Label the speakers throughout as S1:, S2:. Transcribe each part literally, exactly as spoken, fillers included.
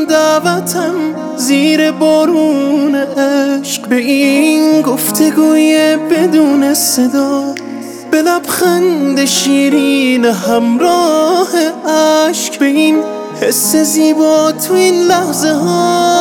S1: دعوتم زیر بارون عشق، به این گفتگوی بدون صدا، به لبخند شیرین همراه عشق، به این حس زیبا تو این لحظه ها.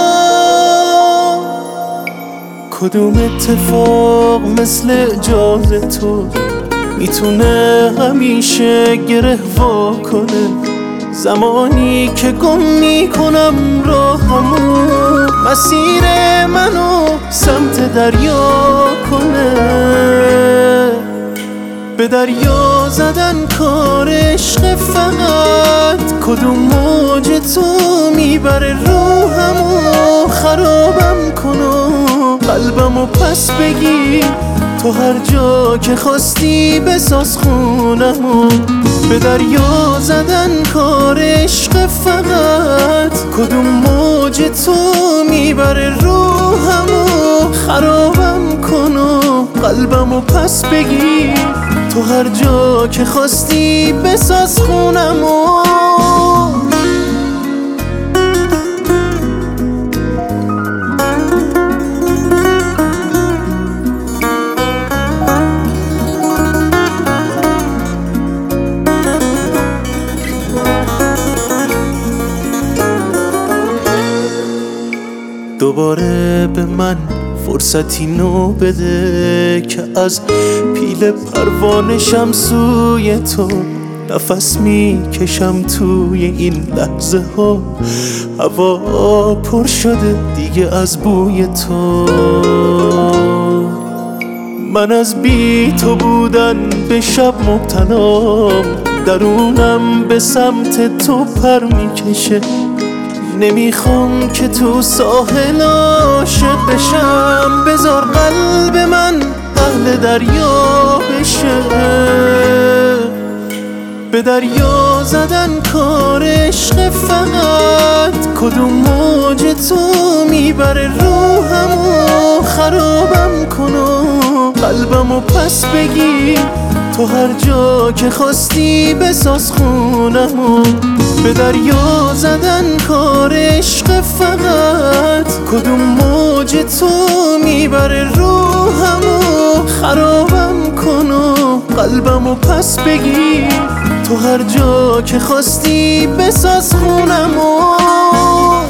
S1: کدوم اتفاق مثل اجازه تو میتونه همیشه گره وا کنه؟ زمانی که گم میکنم راهمو، مسیر منو سمت دریا کنه. به دریا زدن کار عشق فقط، کدوم موج تو میبره روحمو، خرابم کن و قلبمو پس بگیر. تو هر جا که خواستی بساز خونمو. به دریا زدن کار عشق فقط، کدوم موج تو میبره روحمو، خرابم کن و قلبمو پس بگیر. تو هر جا که خواستی بساز خونمو. دوباره به من فرصتی نو بده که از پیل پروانشم سوی تو. نفس میکشم توی این لحظه ها، هوا پر شده دیگه از بوی تو. من از بی تو بودن به شب مبتلام، درونم به سمت تو پر میکشه. نمیخوام که تو ساحل عاشق بشم، بذار قلب من اهل دریا بشه. به دریا زدن کار عشق فقط، کدوم موج تو میبره روحمو، خرابم کن و قلبمو پس بگیر. تو هر جا که خواستی بساز خونمو. به دریا زدن کار عشق فقط، کدوم موج تو میبره روحمو، خرابم کن و قلبمو پس بگیر. تو هر جا که خواستی بساز خونمو.